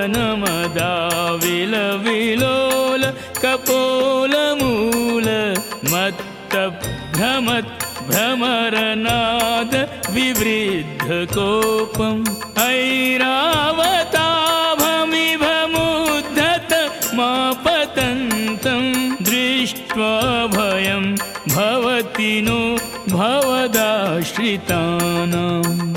विलोल कपोलमूल मत्तभ्रमत् भ्रमरनाद विवृद्ध कोपम् ऐरावताभमिभमुद्धत मापतन्तं दृष्ट्वा भयं भवति नो भवदाश्रितानाम्।